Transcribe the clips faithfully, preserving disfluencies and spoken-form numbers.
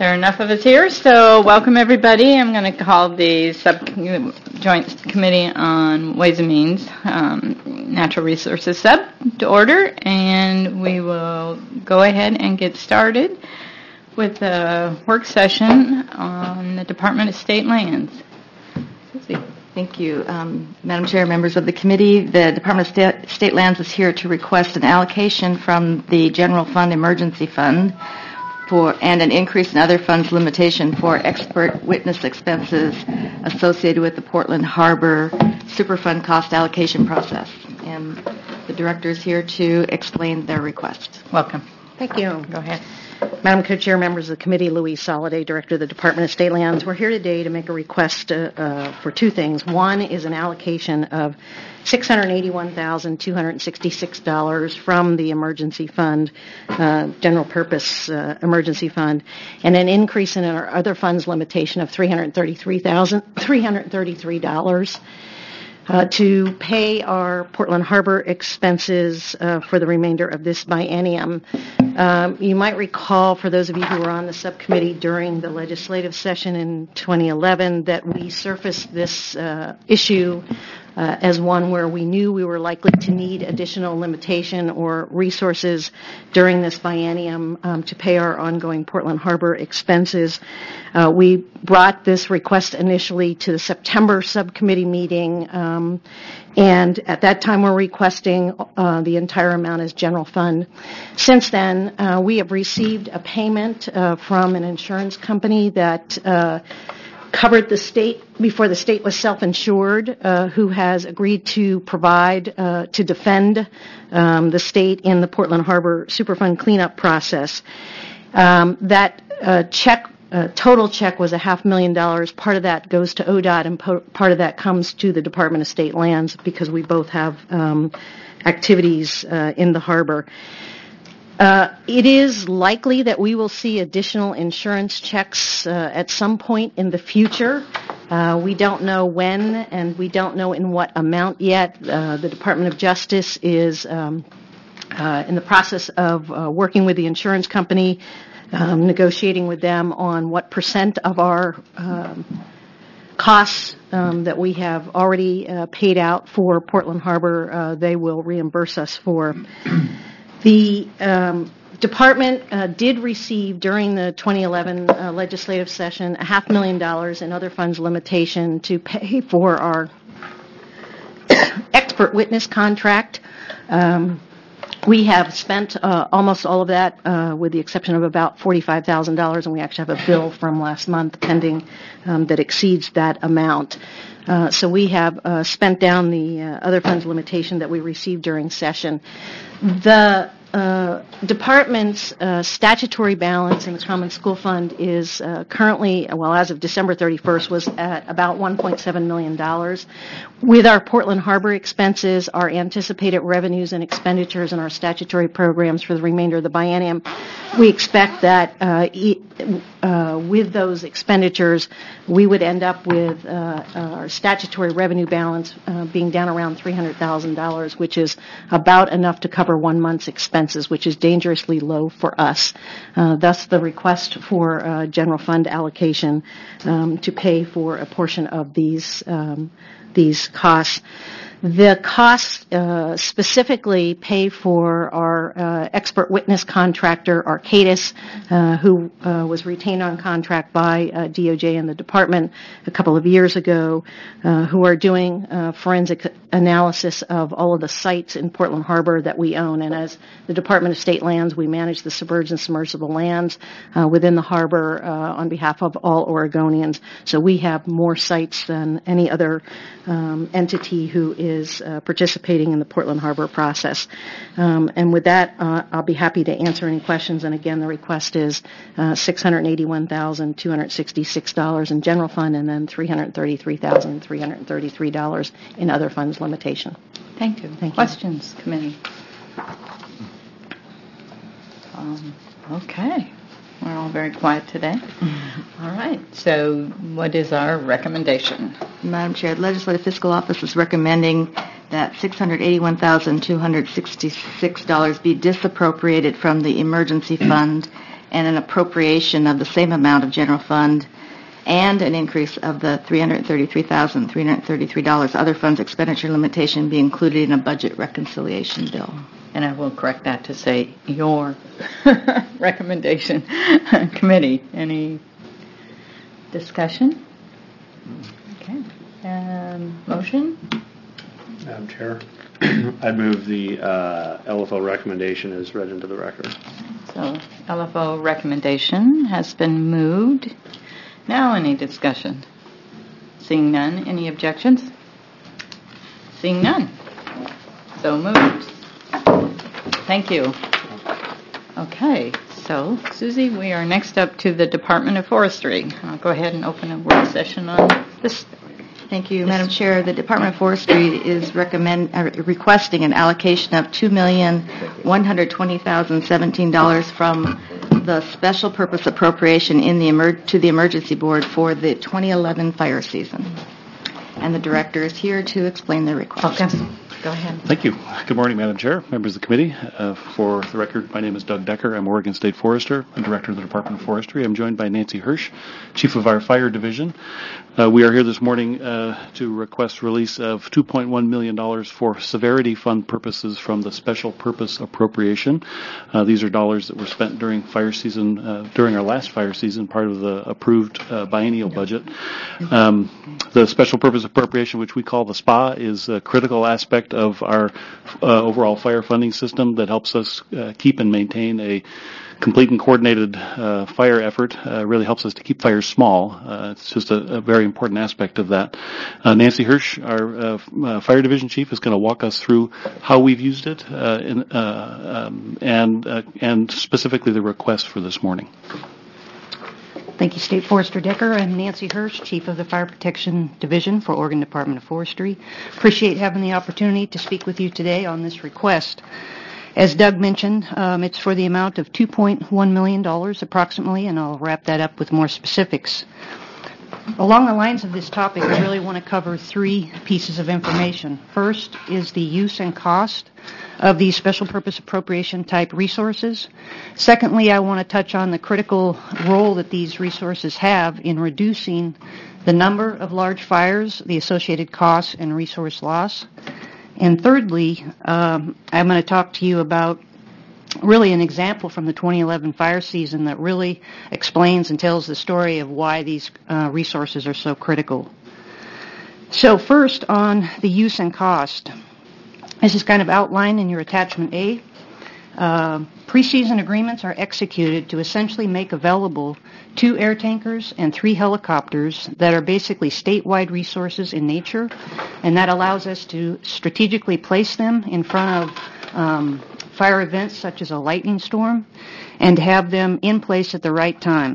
There are enough of us here, so welcome everybody. I'm going to call the sub Joint Committee on Ways and Means um, Natural Resources Sub to order, and we will go ahead and get started with a work session on the Department of State Lands. Susie. Thank you. Um, Madam Chair, members of the committee, the Department of State, State Lands is here to request an allocation from the General Fund Emergency Fund for and an increase in other funds limitation for expert witness expenses associated with the Portland Harbor Superfund cost allocation process. And the director is here to explain their request. Welcome. Thank you. Go ahead. Madam Co-Chair, members of the committee, Louise Soliday, Director of the Department of State Lands. We're here today to make a request uh, uh, for two things. One is an allocation of six hundred eighty-one thousand two hundred sixty-six dollars from the emergency fund, uh, general purpose uh, emergency fund, and an increase in our other funds limitation of three hundred thirty-three thousand three hundred thirty-three dollars. Uh, to pay our Portland Harbor expenses uh, for the remainder of this biennium. Um, you might recall, for those of you who were on the subcommittee during the legislative session in twenty eleven, that we surfaced this uh, issue uh, as one where we knew we were likely to need additional limitation or resources during this biennium um, to pay our ongoing Portland Harbor expenses. Uh, we brought this request initially to the September subcommittee meeting, um, and at that time we're requesting uh, the entire amount as general fund. Since then, uh, we have received a payment uh, from an insurance company that uh, covered the state before the state was self-insured, uh, who has agreed to provide, uh, to defend um, the state in the Portland Harbor Superfund cleanup process. Um, that uh, check Uh, total check was a half million dollars. Part of that goes to O D O T, and po- part of that comes to the Department of State Lands because we both have um, activities uh, in the harbor. Uh, it is likely that we will see additional insurance checks uh, at some point in the future. Uh, we don't know when, and we don't know in what amount yet. Uh, the Department of Justice is um, uh, in the process of uh, working with the insurance company, Um, negotiating with them on what percent of our um, costs um, that we have already uh, paid out for Portland Harbor, uh, they will reimburse us for. The um, department uh, did receive during the twenty eleven uh, legislative session a half million dollars in other funds limitation to pay for our expert witness contract. Um, We have spent uh, almost all of that, uh, with the exception of about forty-five thousand dollars, and we actually have a bill from last month pending um, that exceeds that amount. Uh, so we have uh, spent down the uh, other funds limitation that we received during session. The uh, department's uh, statutory balance in the Common School Fund is uh, currently, well, as of December thirty-first, was at about one point seven million dollars. With our Portland Harbor expenses, our anticipated revenues and expenditures, and our statutory programs for the remainder of the biennium, we expect that uh, e- uh, with those expenditures, we would end up with uh, our statutory revenue balance uh, being down around three hundred thousand dollars, which is about enough to cover one month's expenses, which is dangerously low for us. Uh, thus, the request for uh, general fund allocation um, to pay for a portion of these um, these costs. The costs uh, specifically pay for our uh, expert witness contractor, Arcadis, uh, who uh, was retained on contract by uh, D O J and the department a couple of years ago, uh, who are doing uh, forensic analysis of all of the sites in Portland Harbor that we own. And as the Department of State Lands, we manage the submerged and submersible lands uh, within the harbor uh, on behalf of all Oregonians. So we have more sites than any other um, entity who is is uh, participating in the Portland Harbor process. Um, and with that, uh, I'll be happy to answer any questions. And again, the request is uh, six hundred eighty-one thousand two hundred sixty-six dollars in general fund, and then three hundred thirty-three thousand three hundred thirty-three dollars in other funds limitation. Thank you. Thank you. Questions, committee? Um, okay. We're all very quiet today. Mm-hmm. All right. So what is our recommendation? Madam Chair, the Legislative Fiscal Office is recommending that six hundred eighty-one thousand two hundred sixty-six dollars be disappropriated from the emergency fund and an appropriation of the same amount of general fund and an increase of the three hundred thirty-three thousand three hundred thirty-three dollars other funds expenditure limitation be included in a budget reconciliation bill. And I will correct that to say your recommendation. Committee, any discussion? Okay. Um, motion? Madam Chair, I'd move the uh, L F O recommendation as read into the record. So L F O recommendation has been moved. Now any discussion? Seeing none, any objections? Seeing none. So moved. Thank you. Okay, so Susie, we are next up to the Department of Forestry. I'll go ahead and open a work session on this. Thank you, Madam Chair. The Department of Forestry is recommend uh, requesting an allocation of two million one hundred twenty thousand seventeen dollars from the special purpose appropriation in the emer- to the Emergency Board for the twenty eleven fire season. And the director is here to explain the request. Okay. Go ahead. Thank you. Good morning, Madam Chair, members of the committee. Uh, for the record, my name is Doug Decker. I'm Oregon State Forester. I'm Director of the Department of Forestry. I'm joined by Nancy Hirsch, Chief of our Fire Division. Uh, we are here this morning uh, to request release of two point one million dollars for severity fund purposes from the special purpose appropriation. Uh, these are dollars that were spent during fire season, uh, during our last fire season, part of the approved uh, biennial budget. Um, the special purpose appropriation, which we call the S P A, is a critical aspect of our uh, overall fire funding system that helps us uh, keep and maintain a complete and coordinated uh, fire effort. Uh, really helps us to keep fires small. Uh, it's just a, a very important aspect of that. Uh, Nancy Hirsch, our uh, uh, Fire Division Chief, is going to walk us through how we've used it uh, in, uh, um, and uh, and specifically the request for this morning. Thank you, State Forester Decker. I'm Nancy Hirsch, Chief of the Fire Protection Division for Oregon Department of Forestry. Appreciate having the opportunity to speak with you today on this request. As Doug mentioned, um, it's for the amount of two point one million dollars approximately, and I'll wrap that up with more specifics. Along the lines of this topic, I really want to cover three pieces of information. First is the use and cost of these special purpose appropriation type resources. Secondly, I want to touch on the critical role that these resources have in reducing the number of large fires, the associated costs, and resource loss. And thirdly, um, I'm going to talk to you about really an example from the twenty eleven fire season that really explains and tells the story of why these uh, resources are so critical. So first, on the use and cost. This is kind of outlined in your attachment A. Uh, pre-season agreements are executed to essentially make available two air tankers and three helicopters that are basically statewide resources in nature, and that allows us to strategically place them in front of um, fire events such as a lightning storm and have them in place at the right time.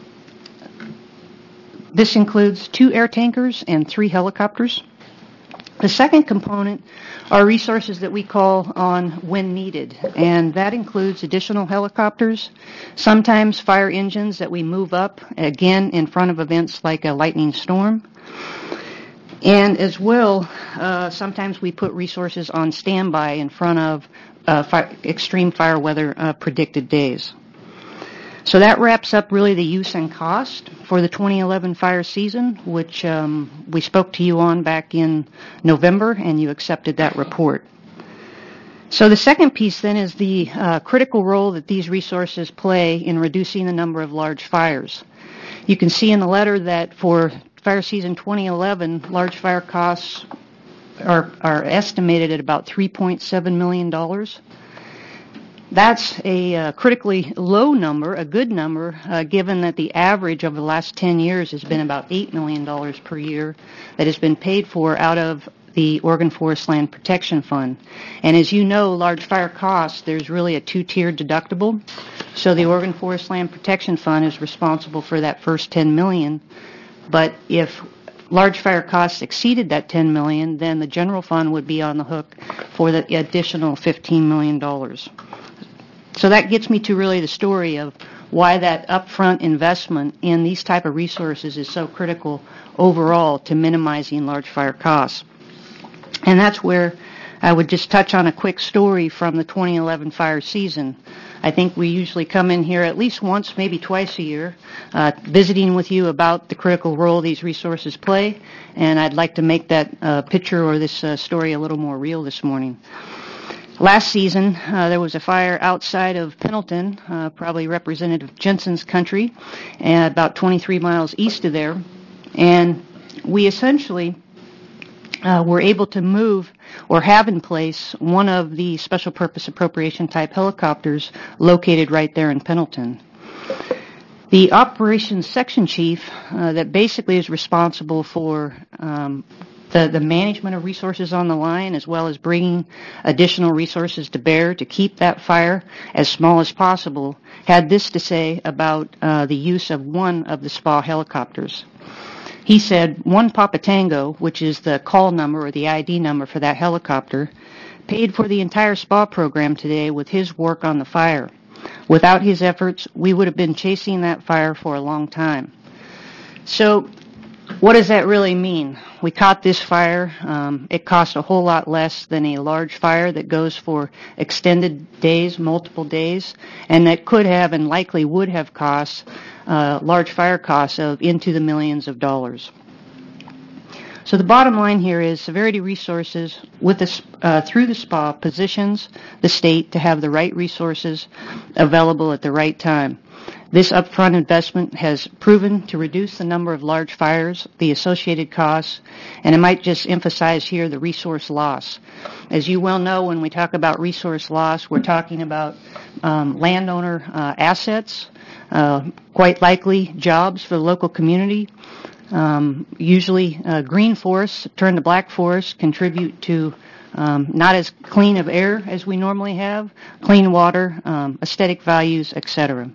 This includes two air tankers and three helicopters. The second component are resources that we call on when needed, and that includes additional helicopters, sometimes fire engines that we move up, again, in front of events like a lightning storm. And as well, uh, sometimes we put resources on standby in front of uh, fire, extreme fire weather uh, predicted days. So that wraps up really the use and cost for the twenty eleven fire season, which um, we spoke to you on back in November, and you accepted that report. So the second piece then is the uh, critical role that these resources play in reducing the number of large fires. You can see in the letter that for fire season twenty eleven, large fire costs are, are estimated at about three point seven million dollars. That's a uh, critically low number, a good number, uh, given that the average over the last ten years has been about eight million dollars per year that has been paid for out of the Oregon Forest Land Protection Fund. And as you know, large fire costs, there's really a two-tiered deductible. So the Oregon Forest Land Protection Fund is responsible for that first ten million dollars. But if large fire costs exceeded that ten million dollars, then the general fund would be on the hook for the additional fifteen million dollars. So that gets me to really the story of why that upfront investment in these type of resources is so critical overall to minimizing large fire costs. And that's where I would just touch on a quick story from the twenty eleven fire season. I think we usually come in here at least once, maybe twice a year, uh, visiting with you about the critical role these resources play, and I'd like to make that uh, picture or this uh, story a little more real this morning. Last season, uh, there was a fire outside of Pendleton, uh, probably Representative Jensen's country, and about twenty-three miles east of there, and we essentially uh, were able to move or have in place one of the special purpose appropriation type helicopters located right there in Pendleton. The operations section chief uh, that basically is responsible for um, the, the management of resources on the line, as well as bringing additional resources to bear to keep that fire as small as possible, had this to say about uh, the use of one of the S P A helicopters. He said, one Papa Tango, which is the call number or the I D number for that helicopter, paid for the entire S P A program today with his work on the fire. Without his efforts, we would have been chasing that fire for a long time. So, what does that really mean? We caught this fire. Um, it cost a whole lot less than a large fire that goes for extended days, multiple days, and that could have and likely would have cost uh, large fire costs of into the millions of dollars. So the bottom line here is Severity Resources, with the, uh, through the S P A, positions the state to have the right resources available at the right time. This upfront investment has proven to reduce the number of large fires, the associated costs, and I might just emphasize here the resource loss. As you well know, when we talk about resource loss, we're talking about um, landowner uh, assets, uh, quite likely jobs for the local community. Um, usually uh, green forests turn to black forests, contribute to um, not as clean of air as we normally have, clean water, um, aesthetic values, et cetera.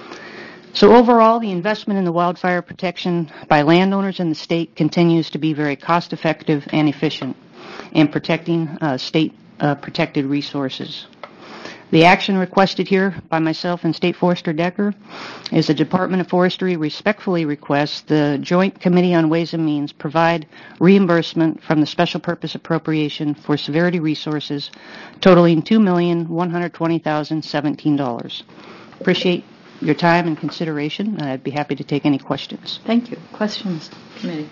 So overall, the investment in the wildfire protection by landowners in the state continues to be very cost-effective and efficient in protecting uh, state-protected uh, resources. The action requested here by myself and State Forester Decker is the Department of Forestry respectfully requests the Joint Committee on Ways and Means provide reimbursement from the Special Purpose Appropriation for Severity Resources totaling two million one hundred twenty thousand seventeen dollars. Appreciate your time and consideration, and I'd be happy to take any questions. Thank you. Questions, committee?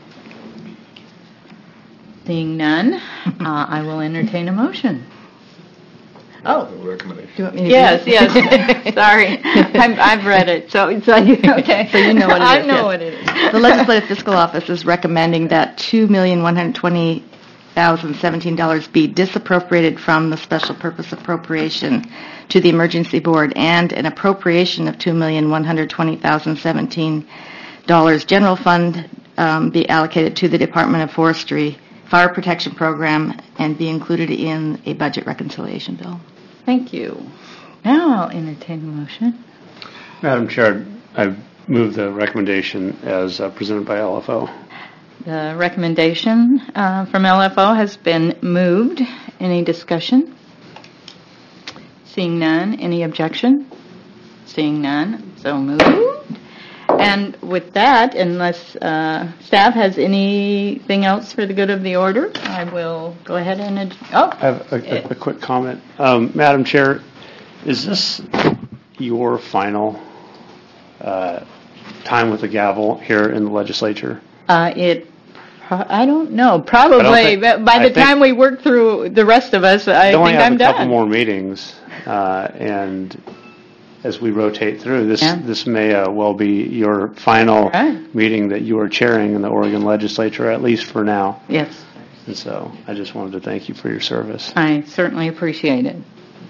Seeing none, uh, I will entertain a motion. Oh, Do you want me to yes, read it? yes. Sorry, I'm, I've read it, so it's on you. Okay, So you know what it I is, know yes. what it is. The Legislative Fiscal Office is recommending that two million one hundred twenty thousand seventeen dollars be disappropriated from the special purpose appropriation to the Emergency Board, and an appropriation of two million one hundred twenty thousand seventeen dollars general fund um, be allocated to the Department of Forestry Fire Protection Program and be included in a budget reconciliation bill. Thank you. Now I'll entertain a motion. Madam Chair, I move the recommendation as uh, presented by L F O. The recommendation uh, from L F O has been moved. Any discussion? Seeing none, any objection? Seeing none, so moved. And with that, unless uh, staff has anything else for the good of the order, I will go ahead and, ad- oh. I have a, a, a quick comment. Um, Madam Chair, is this your final uh, time with the gavel here in the legislature? Uh, it, pro- I don't know, probably, think- but by I the think- time we work through the rest of us, I We only think have I'm a couple done. more meetings, uh, and as we rotate through, this Yeah. this may uh, well be your final Right. meeting that you are chairing in the Oregon legislature, at least for now. Yes, And so I just wanted to thank you for your service. I certainly appreciate it.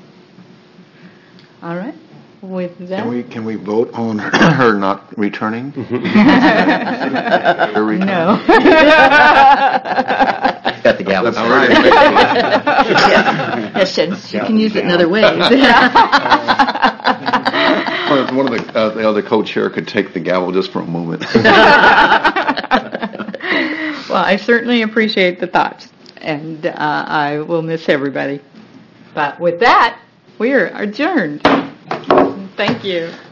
All right, with that. Can we, can we vote on her not returning? Her return? No. Got the gavel. That's all right. Yes, yes, you can use it in other ways. One of the, uh, the other co-chair could take the gavel just for a moment. Well, I certainly appreciate the thoughts, and uh, I will miss everybody. But with that, we are adjourned. Thank you.